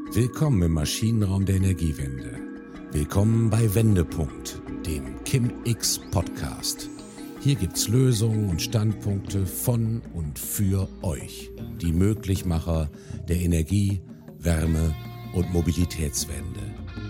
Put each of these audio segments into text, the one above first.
Willkommen im Maschinenraum der Energiewende. Willkommen bei Wendepunkt, dem Kim-X Podcast. Hier gibt's Lösungen und Standpunkte von und für euch, die Möglichmacher der Energie-, Wärme- und Mobilitätswende.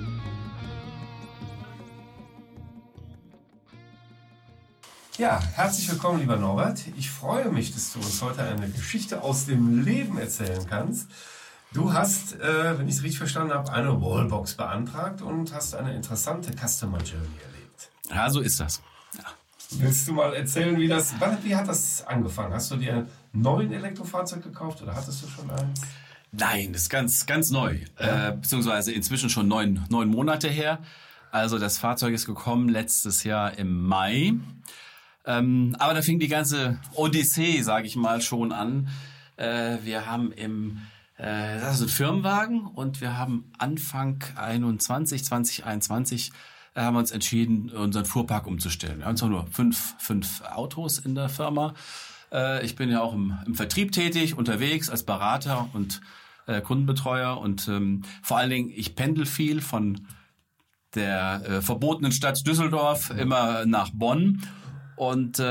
Ja, herzlich willkommen, lieber Norbert. Ich freue mich, dass du uns heute eine Geschichte aus dem Leben erzählen kannst. Du hast, wenn ich es richtig verstanden habe, eine Wallbox beantragt und hast eine interessante Customer Journey erlebt. Ja, so ist das. Ja. Willst du mal erzählen, wie hat das angefangen? Hast du dir ein neues Elektrofahrzeug gekauft oder hattest du schon eins? Nein, das ist ganz neu. Ja. Beziehungsweise inzwischen schon neun Monate her. Also das Fahrzeug ist gekommen letztes Jahr im Mai. Aber da fing die ganze Odyssee, sage ich mal, schon an. Wir haben das ist ein Firmenwagen und wir haben Anfang 2021 haben wir uns entschieden, unseren Fuhrpark umzustellen. Wir haben zwar nur fünf Autos in der Firma. Ich bin ja auch im Vertrieb tätig, unterwegs als Berater und Kundenbetreuer und vor allen Dingen, ich pendel viel von der verbotenen Stadt Düsseldorf immer nach Bonn und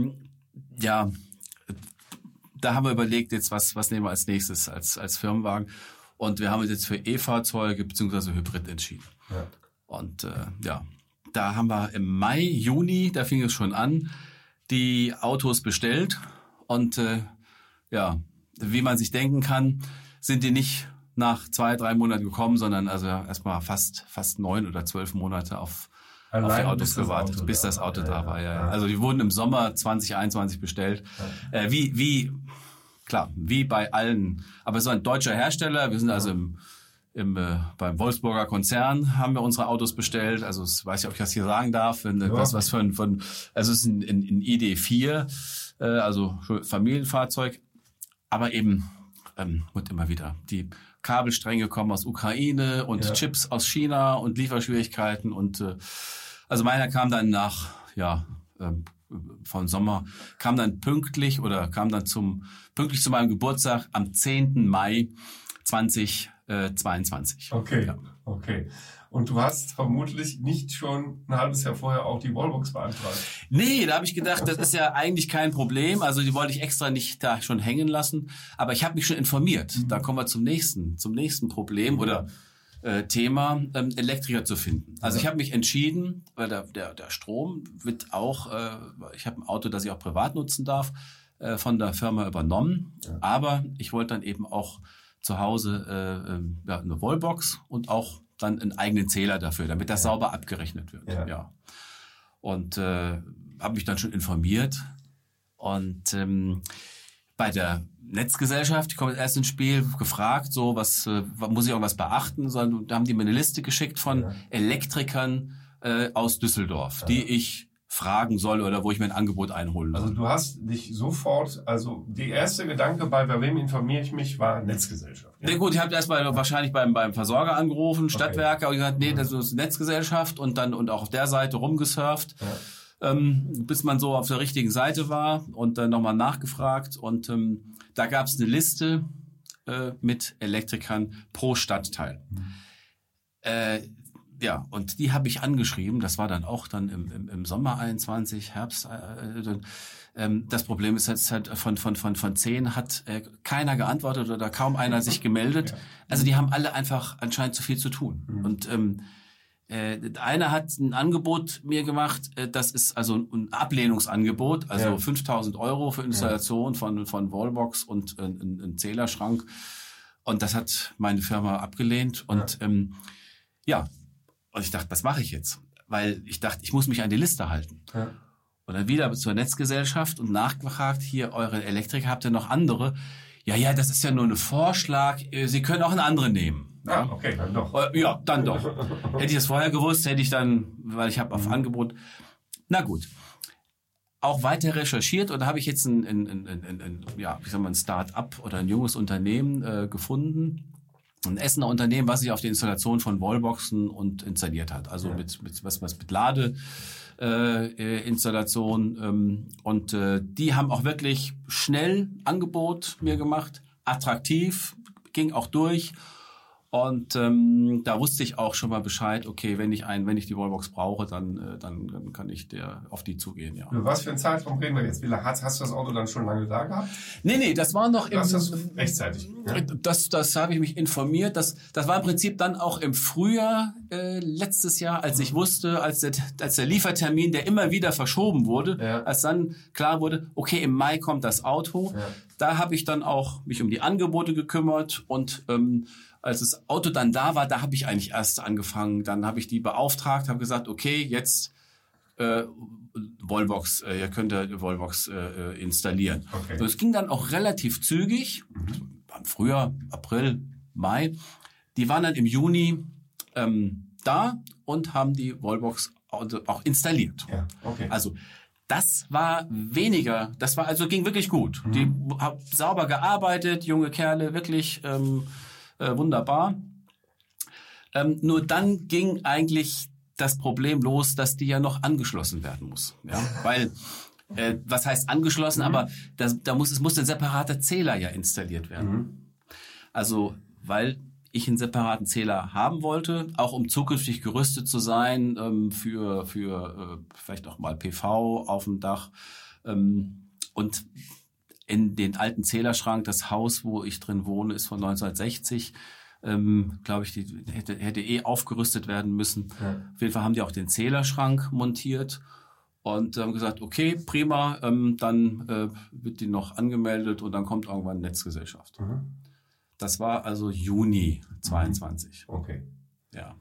da haben wir überlegt, jetzt was nehmen wir als nächstes als Firmenwagen. Und wir haben uns jetzt für E-Fahrzeuge bzw. Hybrid entschieden. Ja. Und da haben wir im Mai, Juni, da fing es schon an, die Autos bestellt. Und wie man sich denken kann, sind die nicht nach 2-3 Monaten gekommen, sondern also erstmal fast 9 oder 12 Monate auf die Autos gewartet, bis das Auto da war. Ja. Also die wurden im Sommer 2021 bestellt. Ja. Wie bei allen. Aber es ist ein deutscher Hersteller. Wir sind also beim Wolfsburger Konzern haben wir unsere Autos bestellt. Also ich weiß nicht, ob ich das hier sagen darf. Also es ist ein ID.4, also Familienfahrzeug. Aber eben wird immer wieder die Kabelstränge kommen aus Ukraine und Chips aus China und Lieferschwierigkeiten und also meiner kam dann vom Sommer, kam dann pünktlich zu meinem Geburtstag am 10. Mai 2022. Okay, ja. Okay. Und du hast vermutlich nicht schon ein halbes Jahr vorher auch die Wallbox beantragt? Nee, da habe ich gedacht, das ist ja eigentlich kein Problem. Also die wollte ich extra nicht da schon hängen lassen. Aber ich habe mich schon informiert. Da kommen wir zum nächsten Problem oder Thema, Elektriker zu finden. Also ich habe mich entschieden, weil der Strom wird auch, ich habe ein Auto, das ich auch privat nutzen darf, von der Firma übernommen. Ja. Aber ich wollte dann eben auch zu Hause eine Wallbox und auch dann einen eigenen Zähler dafür, damit das sauber abgerechnet wird. Ja. Und habe mich dann schon informiert. Und bei der Netzgesellschaft, die kommt erst ins Spiel, gefragt, so was muss ich irgendwas beachten? Da haben die mir eine Liste geschickt von Elektrikern aus Düsseldorf, die ich fragen soll oder wo ich mir ein Angebot einholen soll. Also du hast dich sofort, also der erste Gedanke bei wem informiere ich mich, war Netzgesellschaft. Ja gut, ich habe erstmal wahrscheinlich beim Versorger angerufen, Stadtwerke, und gesagt, nee, das ist Netzgesellschaft und auch auf der Seite rumgesurft. Ja. Bis man so auf der richtigen Seite war und dann nochmal nachgefragt und da gab es eine Liste mit Elektrikern pro Stadtteil. Und die habe ich angeschrieben, das war dann auch im Sommer 21, Herbst. Das Problem ist jetzt halt von 10 hat keiner geantwortet oder kaum einer sich gemeldet. Also die haben alle einfach anscheinend zu viel zu tun. Und einer hat ein Angebot mir gemacht, das ist also ein Ablehnungsangebot, also 5.000 € für Installation von Wallbox und ein Zählerschrank. Und das hat meine Firma abgelehnt. Und und ich dachte, was mache ich jetzt? Weil ich dachte, ich muss mich an die Liste halten. Ja. Und dann wieder zur Netzgesellschaft und nachgefragt, hier, eure Elektriker, habt ihr noch andere? Ja, das ist ja nur ein Vorschlag, Sie können auch einen anderen nehmen. Ja, okay, dann doch. Ja, dann doch. Hätte ich das vorher gewusst, hätte ich dann, weil ich habe auf Angebot. Na gut. Auch weiter recherchiert und da habe ich jetzt ein Start-up oder ein junges Unternehmen gefunden. Ein Essener Unternehmen, was sich auf die Installation von Wallboxen und installiert hat. Also mit Ladeinstallation. Die haben auch wirklich schnell Angebot mir gemacht. Attraktiv, ging auch durch. Und da wusste ich auch schon mal Bescheid, okay, wenn ich die Wallbox brauche, dann kann ich auf die zugehen, ja. Über was für einen Zeitraum reden wir jetzt? Wie lange hast du das Auto dann schon lange da gehabt? Nee, das war noch rechtzeitig. Ja? Das habe ich mich informiert. Das war im Prinzip dann auch im Frühjahr letztes Jahr, als ich wusste, als der Liefertermin, der immer wieder verschoben wurde, als dann klar wurde, okay, im Mai kommt das Auto. Ja. Da habe ich dann auch mich um die Angebote gekümmert und als das Auto dann da war, da habe ich eigentlich erst angefangen. Dann habe ich die beauftragt, habe gesagt, okay, jetzt Wallbox, ihr könnt die Wallbox installieren. Okay. So, es ging dann auch relativ zügig, Frühjahr, April, Mai. Die waren dann im Juni da und haben die Wallbox auch installiert. Ja, okay. Also das war ging wirklich gut. Die haben sauber gearbeitet, junge Kerle, wirklich wunderbar. Nur dann ging eigentlich das Problem los, dass die ja noch angeschlossen werden muss. Ja? Weil, was heißt angeschlossen? Aber es muss ein separater Zähler ja installiert werden. Also, weil ich einen separaten Zähler haben wollte, auch um zukünftig gerüstet zu sein für vielleicht auch mal PV auf dem Dach. Und in den alten Zählerschrank, das Haus, wo ich drin wohne, ist von 1960. Glaube ich, die hätte aufgerüstet werden müssen. Ja. Auf jeden Fall haben die auch den Zählerschrank montiert und haben gesagt, okay, prima, dann wird die noch angemeldet und dann kommt irgendwann Netzgesellschaft. Das war also Juni 22. Okay. Ja.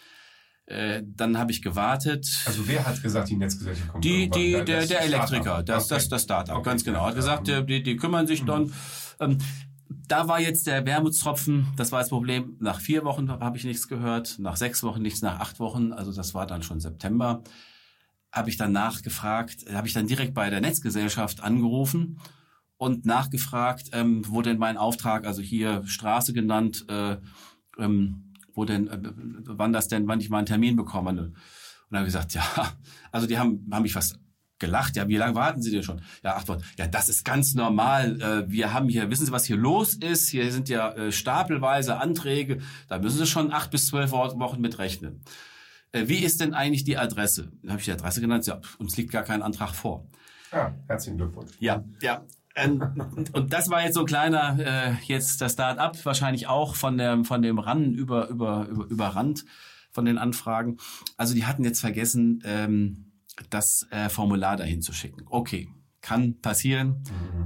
Dann habe ich gewartet. Also wer hat gesagt, die Netzgesellschaft kommt? Der Elektriker, das Startup, okay. Ganz genau. Hat gesagt, die kümmern sich dann. Da war jetzt der Wermutstropfen, das war das Problem. Nach 4 Wochen habe ich nichts gehört, nach 6 Wochen nichts, nach 8 Wochen, also das war dann schon September. Habe ich dann nachgefragt, habe ich dann direkt bei der Netzgesellschaft angerufen und nachgefragt, wo denn mein Auftrag, also hier Straße genannt, wann ich mal einen Termin bekomme. Und dann habe ich gesagt, ja, also die haben mich fast gelacht. Ja, wie lange warten Sie denn schon? Ja, 8 Wochen. Ja, das ist ganz normal. Wir haben hier, wissen Sie, was hier los ist? Hier sind ja stapelweise Anträge. Da müssen Sie schon 8 bis 12 Wochen mit rechnen. Wie ist denn eigentlich die Adresse? Da habe ich die Adresse genannt. Ja, uns liegt gar kein Antrag vor. Ja, herzlichen Glückwunsch. Ja. Und das war jetzt so ein kleiner, jetzt das Start-up, wahrscheinlich auch von dem RAN überrannt von den Anfragen. Also die hatten jetzt vergessen, das Formular dahin zu schicken. Okay, kann passieren.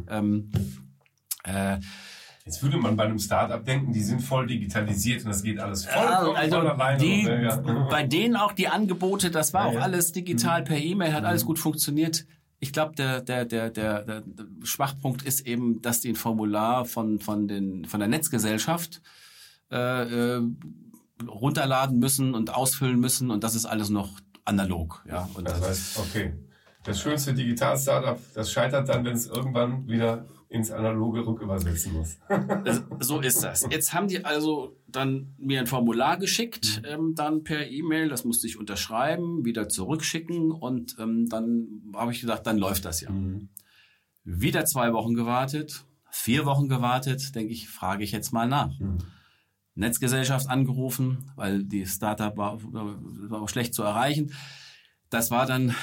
Jetzt würde man bei einem Start-up denken, die sind voll digitalisiert und das geht alles voll alleine. Bei denen auch die Angebote, das war auch alles digital per E-Mail, hat alles gut funktioniert. Ich glaube, der Schwachpunkt ist eben, dass die ein Formular von der Netzgesellschaft runterladen müssen und ausfüllen müssen und das ist alles noch analog. Ja. Und das heißt, okay, das schönste Digital-Startup, das scheitert dann, wenn es irgendwann wieder ins Analoge rückübersetzen muss. So ist das. Jetzt haben die also dann mir ein Formular geschickt, dann per E-Mail, das musste ich unterschreiben, wieder zurückschicken und dann habe ich gedacht, dann läuft das ja. Wieder 2 Wochen gewartet, 4 Wochen gewartet, frage ich jetzt mal nach. Netzgesellschaft angerufen, weil die Startup war auch schlecht zu erreichen. Das war dann,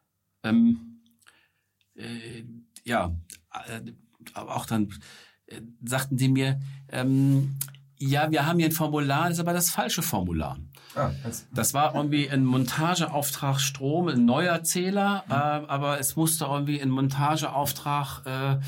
aber auch dann sagten die mir, ja, wir haben hier ein Formular, das ist aber das falsche Formular. Das war irgendwie ein Montageauftrag Strom, ein neuer Zähler, aber es musste irgendwie ein Montageauftrag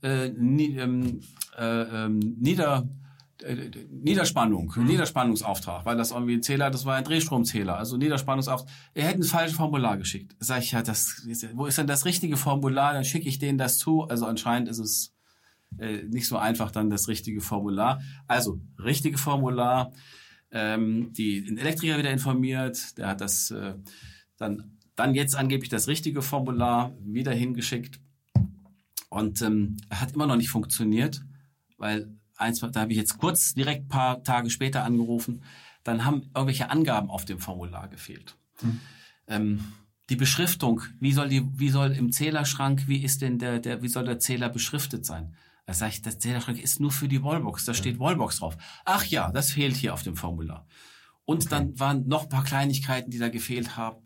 Niederspannungsauftrag, weil das irgendwie ein Zähler, das war ein Drehstromzähler, also Niederspannungsauftrag. Er hätte ein falsches Formular geschickt. Sag ich, ja, wo ist denn das richtige Formular? Dann schicke ich denen das zu. Also anscheinend ist es nicht so einfach dann das richtige Formular. Also richtige Formular, den Elektriker wieder informiert, der hat das dann jetzt angeblich das richtige Formular wieder hingeschickt und hat immer noch nicht funktioniert, weil da habe ich jetzt kurz direkt ein paar Tage später angerufen, dann haben irgendwelche Angaben auf dem Formular gefehlt. Die Beschriftung, wie soll im Zählerschrank, wie soll der Zähler beschriftet sein? Da sage ich, der Zählerschrank ist nur für die Wallbox, da steht Wallbox drauf. Ach ja, das fehlt hier auf dem Formular. Und dann waren noch ein paar Kleinigkeiten, die da gefehlt haben,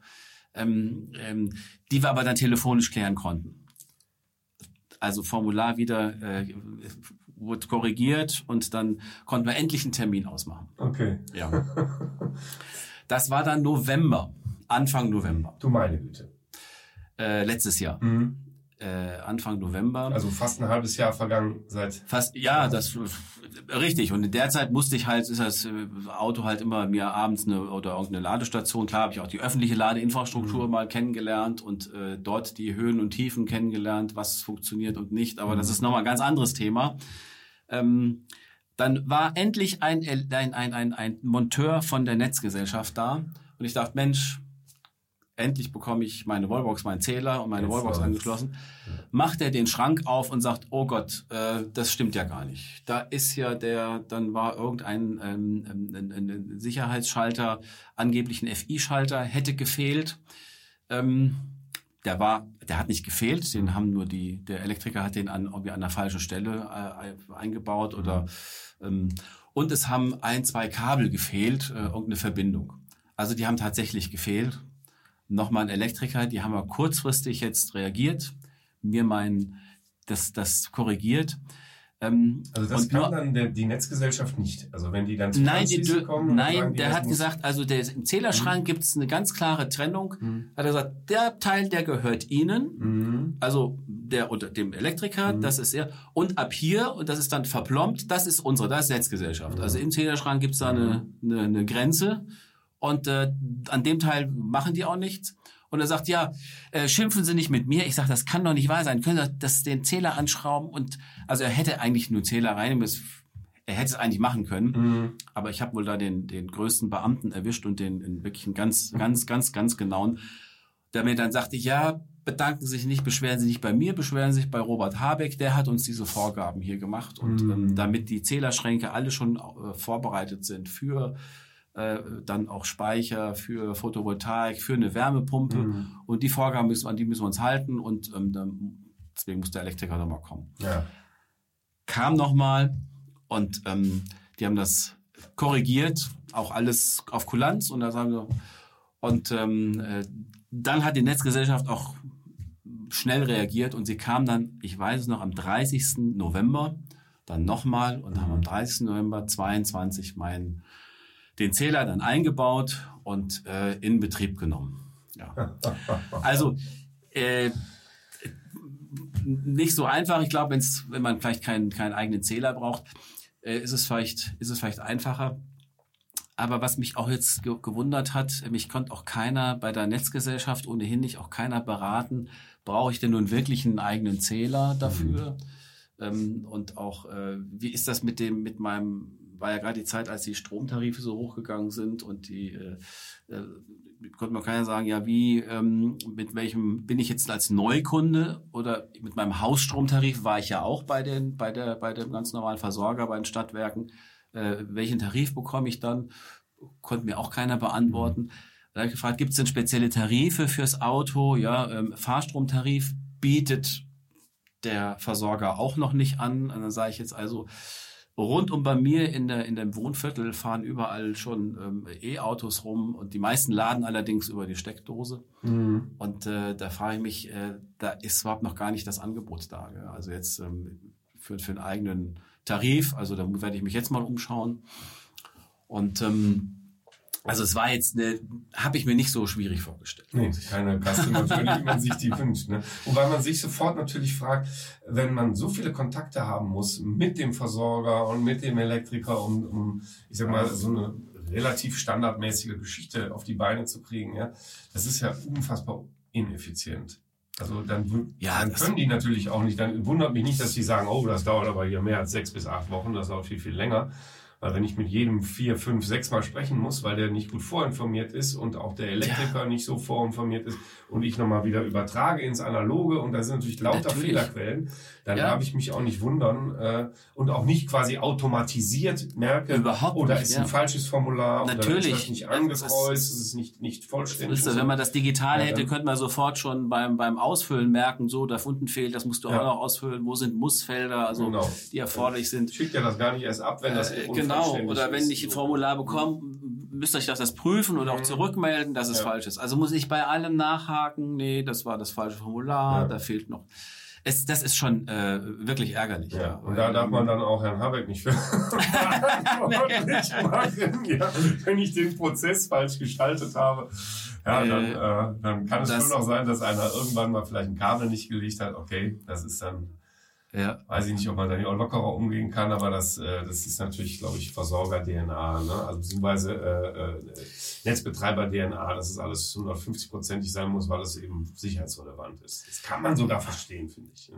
die wir aber dann telefonisch klären konnten. Also Formular wieder wurde korrigiert und dann konnten wir endlich einen Termin ausmachen. Okay. Ja. Das war dann November, Anfang November. Du meine Güte. Letztes Jahr. Anfang November. Also fast ein halbes Jahr vergangen seit... Fast, ja, das richtig. Und in der Zeit musste ich halt, ist das Auto halt immer mir abends irgendeine Ladestation. Klar habe ich auch die öffentliche Ladeinfrastruktur mal kennengelernt und dort die Höhen und Tiefen kennengelernt, was funktioniert und nicht. Aber das ist nochmal ein ganz anderes Thema. Dann war endlich ein Monteur von der Netzgesellschaft da. Und ich dachte, Mensch, endlich bekomme ich meine Wallbox, meinen Zähler und meine Wallbox angeschlossen. Macht er den Schrank auf und sagt, oh Gott, das stimmt ja gar nicht. Da ist ja dann war irgendein ein Sicherheitsschalter, angeblich ein FI-Schalter, hätte gefehlt. Der hat nicht gefehlt, den haben nur der Elektriker hat den irgendwie an der falschen Stelle eingebaut oder und es haben 2 Kabel gefehlt, irgendeine Verbindung. Also die haben tatsächlich gefehlt. Nochmal ein Elektriker, die haben wir kurzfristig jetzt reagiert, mir das korrigiert. Also das kann dann die Netzgesellschaft nicht. Also wenn die dann zu Anschließen kommen. Nein, der hat gesagt, also im Zählerschrank gibt es eine ganz klare Trennung. Hat er gesagt, der Teil, der gehört Ihnen, also der unter dem Elektriker, das ist er. Und ab hier, und das ist dann verplombt, das ist Netzgesellschaft. Also im Zählerschrank gibt es da eine Grenze. Und an dem Teil machen die auch nichts. Und er sagt, ja, schimpfen Sie nicht mit mir. Ich sage, das kann doch nicht wahr sein. Können Sie den Zähler anschrauben? Und also er hätte eigentlich nur Zähler rein. Er hätte es eigentlich machen können. Aber ich habe wohl da den größten Beamten erwischt und den wirklich einen ganz genauen, der mir dann sagte, ja, bedanken Sie sich nicht, beschweren Sie nicht bei mir, beschweren Sie sich bei Robert Habeck. Der hat uns diese Vorgaben hier gemacht. Und damit die Zählerschränke alle schon vorbereitet sind für dann auch Speicher, für Photovoltaik, für eine Wärmepumpe. Und die Vorgaben an die müssen wir uns halten. Und deswegen muss der Elektriker nochmal kommen. Ja. Kam nochmal und die haben das korrigiert, auch alles auf Kulanz. Und dann hat die Netzgesellschaft auch schnell reagiert und sie kam dann, ich weiß es noch, am 30. November dann nochmal und haben am 30. November 22 den Zähler dann eingebaut und in Betrieb genommen. Ja. Also nicht so einfach. Ich glaube, wenn man vielleicht keinen eigenen Zähler braucht, ist es vielleicht einfacher. Aber was mich auch jetzt gewundert hat, mich konnte auch keiner bei der Netzgesellschaft ohnehin nicht auch keiner beraten, brauche ich denn nun wirklich einen eigenen Zähler dafür? Und auch wie ist das mit meinem, war ja gerade die Zeit, als die Stromtarife so hochgegangen sind und konnte man keiner sagen, ja mit welchem bin ich jetzt als Neukunde oder mit meinem Hausstromtarif war ich ja auch bei dem ganz normalen Versorger bei den Stadtwerken. Welchen Tarif bekomme ich dann? Konnte mir auch keiner beantworten. Da habe ich gefragt, gibt es denn spezielle Tarife fürs Auto? Ja, Fahrstromtarif bietet der Versorger auch noch nicht an. Und dann sage ich jetzt also, rund bei mir in dem Wohnviertel fahren überall schon E-Autos rum und die meisten laden allerdings über die Steckdose. Und da frage ich mich, da ist überhaupt noch gar nicht das Angebot da. Gell? Also jetzt für einen eigenen Tarif, also da werde ich mich jetzt mal umschauen. Und also es war jetzt habe ich mir nicht so schwierig vorgestellt. Nee, keine Customer Journey, wie man sich die wünscht. Ne? Wobei man sich sofort natürlich fragt, wenn man so viele Kontakte haben muss mit dem Versorger und mit dem Elektriker, um ich sag mal, so eine relativ standardmäßige Geschichte auf die Beine zu kriegen, ja, das ist ja unfassbar ineffizient. Also dann können die natürlich auch nicht, dann wundert mich nicht, dass die sagen, oh, das dauert aber hier mehr als 6 bis 8 Wochen, das dauert viel, viel länger. Weil wenn ich mit jedem 4, 5, 6 Mal sprechen muss, weil der nicht gut vorinformiert ist und auch der Elektriker nicht so vorinformiert ist und ich nochmal wieder übertrage ins Analoge und da sind natürlich lauter Fehlerquellen, dann darf ich mich auch nicht wundern und auch nicht quasi automatisiert merke, Überhaupt da nicht, ist ein falsches Formular oder natürlich. ist das nicht angekreuzt, es ist nicht vollständig. Wenn man das digital hätte, könnte man sofort schon beim Ausfüllen merken, so, da unten fehlt, das musst du auch noch ausfüllen, wo sind Mussfelder, also die erforderlich sind. Schickt ja das gar nicht erst ab, wenn das genau, oder wenn ich ein Formular bekomme, müsst ihr euch das prüfen oder auch zurückmelden, dass es falsch ist. Also muss ich bei allem nachhaken, nee, das war das falsche Formular, da fehlt noch. Das ist schon wirklich ärgerlich. Ja. Und da darf man dann auch Herrn Habeck nicht verantwortlich machen, wenn ich den Prozess falsch gestaltet habe. Ja, dann kann es schon noch sein, dass einer irgendwann mal vielleicht ein Kabel nicht gelegt hat. Okay, das ist dann, weiß ich nicht, ob man da nicht auch lockerer umgehen kann, aber das ist natürlich, glaube ich, Versorger-DNA, ne? Also beziehungsweise Netzbetreiber-DNA, dass es alles 150%ig sein muss, weil es eben sicherheitsrelevant ist. Das kann man sogar verstehen, finde ich.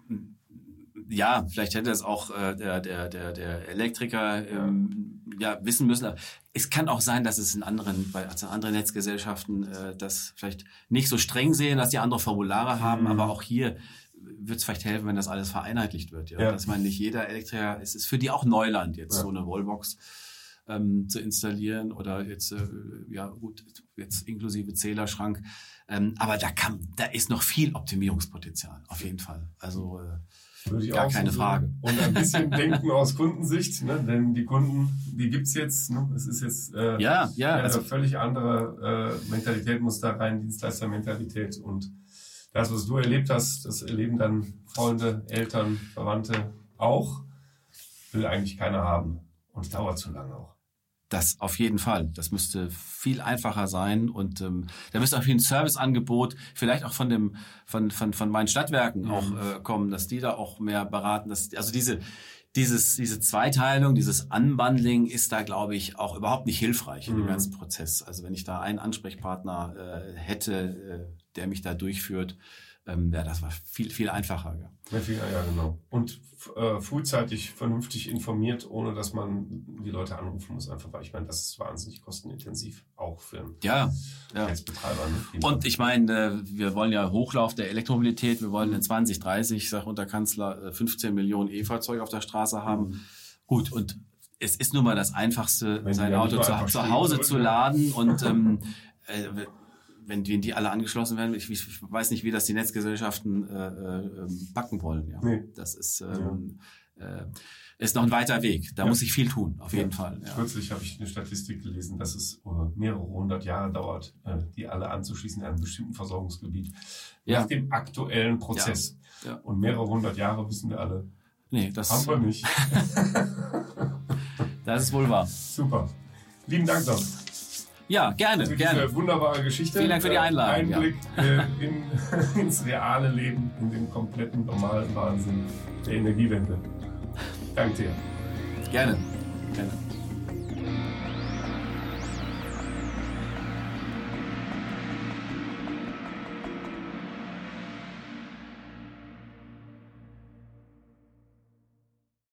Ja, vielleicht hätte es auch der Elektriker wissen müssen. Es kann auch sein, dass es bei anderen Netzgesellschaften das vielleicht nicht so streng sehen, dass die andere Formulare haben, aber auch hier wird es vielleicht helfen, wenn das alles vereinheitlicht wird. Ja? Dass man nicht jeder Elektriker, es ist für die auch Neuland, jetzt so eine Wallbox zu installieren oder jetzt, jetzt inklusive Zählerschrank. Aber da ist noch viel Optimierungspotenzial, auf jeden Fall. Also würde ich gar auch keine Frage. Und ein bisschen denken aus Kundensicht, ne? Denn die Kunden, die gibt's jetzt. Ne? Es ist jetzt also völlig andere Mentalität muss da rein, Dienstleistermentalität. Und das, was du erlebt hast, das erleben dann Freunde, Eltern, Verwandte auch. Will eigentlich keiner haben. Und dauert zu lange auch. Das auf jeden Fall. Das müsste viel einfacher sein und da müsste auch viel ein Serviceangebot, vielleicht auch von meinen Stadtwerken auch kommen, dass die da auch mehr beraten. Also diese Zweiteilung, dieses Unbundling ist da, glaube ich, auch überhaupt nicht hilfreich in dem ganzen Prozess. Also wenn ich da einen Ansprechpartner hätte, der mich da durchführt, das war viel einfacher. Ja, genau. Und frühzeitig vernünftig informiert, ohne dass man die Leute anrufen muss, einfach, weil ich meine, das ist wahnsinnig kostenintensiv, auch für einen Netzbetreiber. Ne? Und ich meine, wir wollen ja Hochlauf der Elektromobilität, wir wollen in 2030, sagt unser Kanzler, 15 Millionen E-Fahrzeuge auf der Straße haben. Gut, und es ist nun mal das Einfachste, sein Auto zu Hause zu laden und wenn die alle angeschlossen werden, ich weiß nicht, wie das die Netzgesellschaften backen wollen. Ja. Nee. Das ist noch ein weiter Weg. Da muss ich viel tun, auf jeden Fall. Ja. Kürzlich habe ich eine Statistik gelesen, dass es mehrere 100 Jahre dauert, die alle anzuschließen in einem bestimmten Versorgungsgebiet. Nach dem aktuellen Prozess. Ja. Und mehrere 100 Jahre wissen wir alle. Nee, das haben wir nicht. Das ist wohl wahr. Super. Lieben Dank, Doc. Ja, gerne. Diese wunderbare Geschichte. Vielen Dank für die Einladung. Einblick ins reale Leben, in den kompletten normalen Wahnsinn der Energiewende. Danke dir. Gerne.